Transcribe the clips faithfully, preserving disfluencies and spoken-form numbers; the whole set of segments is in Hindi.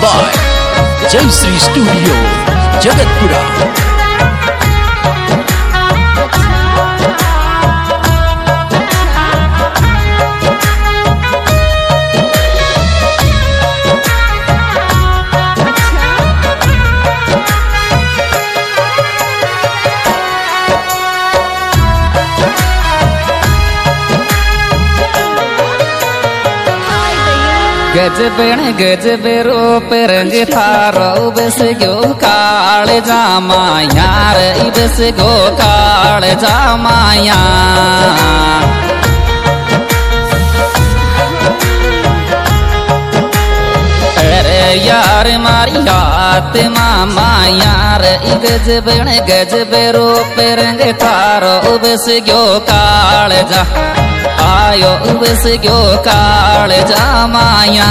बाय जय श्री स्टूडियो जगतपुरा। गजबेण गजबे रूप रंग थारो बस गो काल जामाया रे बस गो काल जामाया। अरे यार मारी हाथ मामा यार गजबेण गजबे रूप रंग थारो बस गो काल जा आयो बस गयो काल जामाया।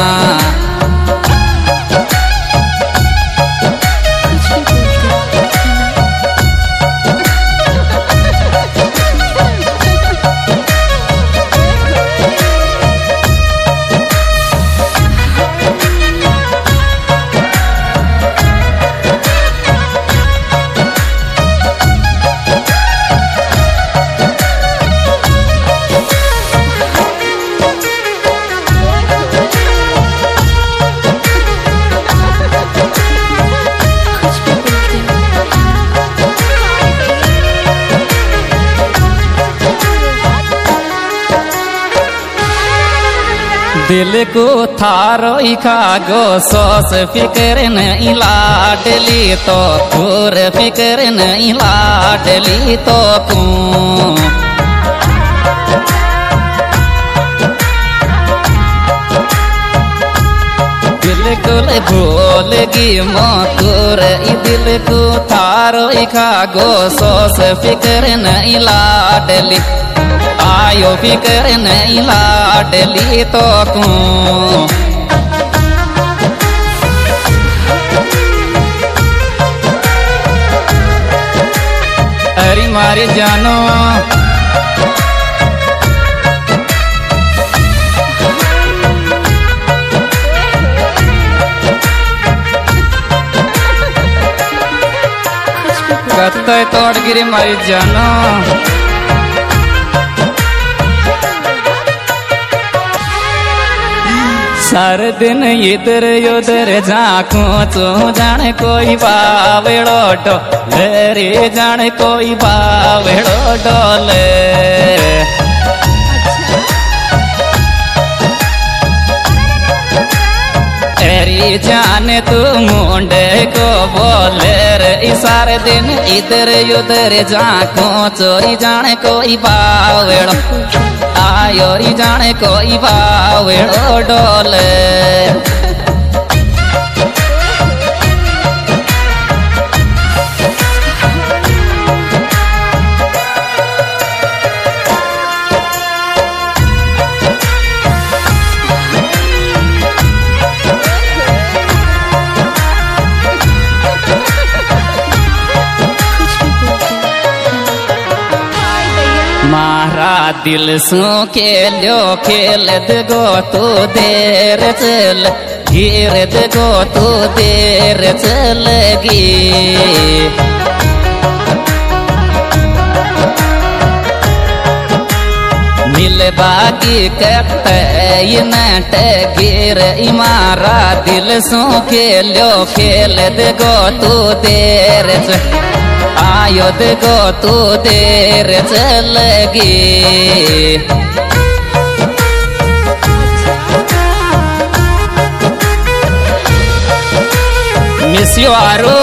दिल को थारो खागो सोस फिक्र नहीं लाडली तो दूर फिक्र नहीं लाडली तो कू बिल्कुल भूलगी मोतूर दिल को थारो खागो सोस फिक्र नहीं लाडली आयो फिक्र नहीं लाडली तो कू। अरे मारी जानो कत्ते तोड़ गिरी मारी जानो सार दिन इधर उधर झाँकू तू जाने कोई बावेड़ो डोले जाने कोई बावेड़ो डोले। तेरी जाने तू मुंडे को बोले रे सारे दिन इधर उधर झाँकू चोरी जाने कोई बावेड़ो आयो जाने कोई बावेड़ो डोले। मारा दिल सो खेलो खेल गो तू देर चल गिर गो तू देर चलगी। मिल बाकी कते नट गिर मारा दिल सो खेलो खेल गो तू देर चल आयो देखो तू देर चलगी। मिस यू आरो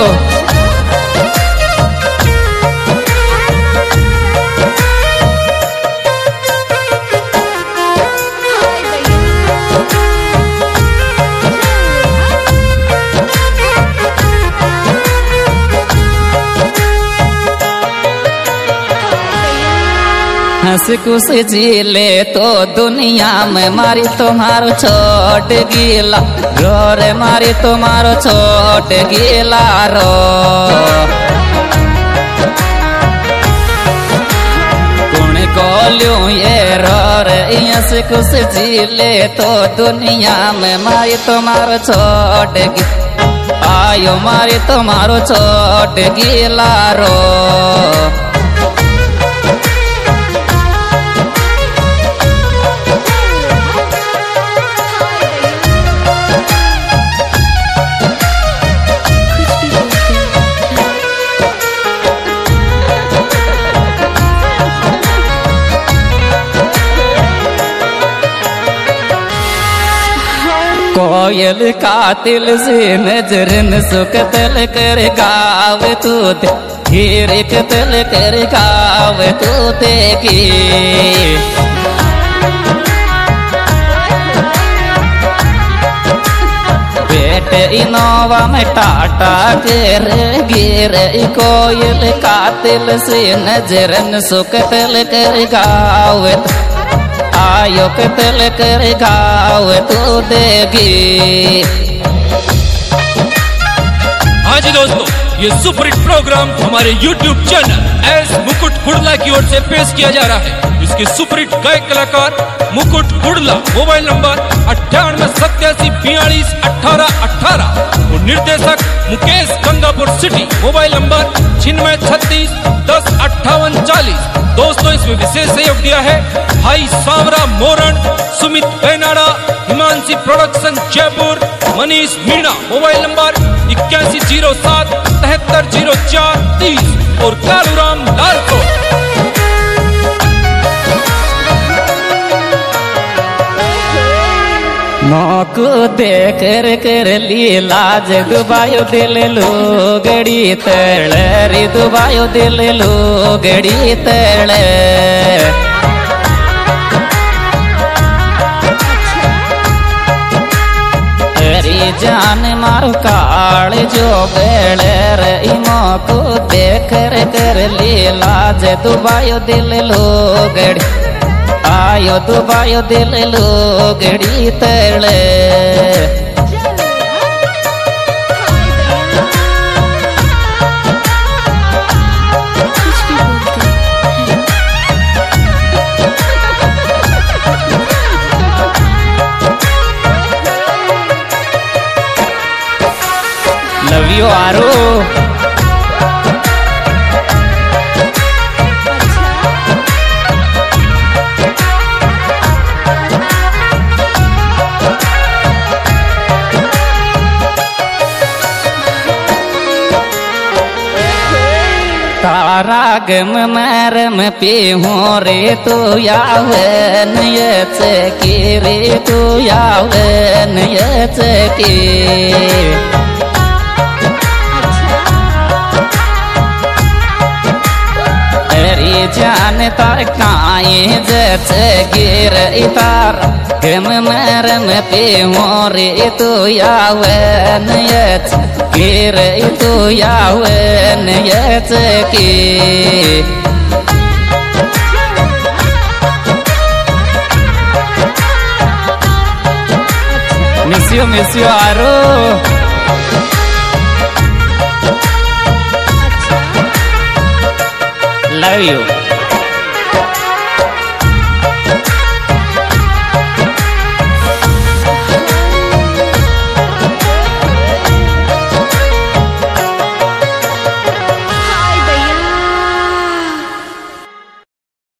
हंस खुश जीले तो दुनिया में मारी तुम्हारो छोट गिला रो रे मारी तुम्हारो छोट गिला रो। कौन गोलियों ये रोर यस कुछ झीले तो दुनिया में मारी तुम्हारो छोड़ गी आयो मारी तुम्हारो छोड़ गिला रो कोयल कातिल से नजरन सुकतल कर गाव तू हीर कतल कर गाव तू देखी बेटे इनोवा में टाटा कर गिर कोयल कातिल से नजरन सुकतल कर गाव आयो कतल कर गाव तू देगी। हाँ जी दोस्तों, ये सुपर हिट प्रोग्राम हमारे YouTube channel S Mukut Kudla की ओर से पेश किया जा रहा है। इसके सुपर हिट गायक कलाकार मुकुट कुड़ला, मोबाइल नंबर अट्ठानवे सत्यासी बयालीस अठारह अठारह और निर्देशक मुकेश गंगापुर सिटी, मोबाइल नंबर छिन्नवे छत्तीस दस अट्ठावन चालीस। दोस्तों इसमें विशेष सहयोग दिया है भाई Sawara Moran, Sumit Benada, Himanshi production Jaipur, Manish Meena, mobile number इक्यासी जीरो सात तिहत्तर जीरो चार तीस और कालूराम लाल को। मौको देख कर कर लाज दुबायो दिल लो गड़ी तड़ रे दुबायो दिल लो गड़ी तड़ रे जान मारो काल जो बेड़ रे मौको देख कर कर लाज दुबायो दिल लो गड़ी आयो दुबायो दिल लो गड़ी तले लव यू आरो तारा गम मरम पे हो रे तू यावन यच की रे तू यावन यच की अरे जान तार काए जच गिर तार गम मरम पे हो रे तू यावन यच गिर तू यावन यच की मिसियो मिसियो आरो लव यू।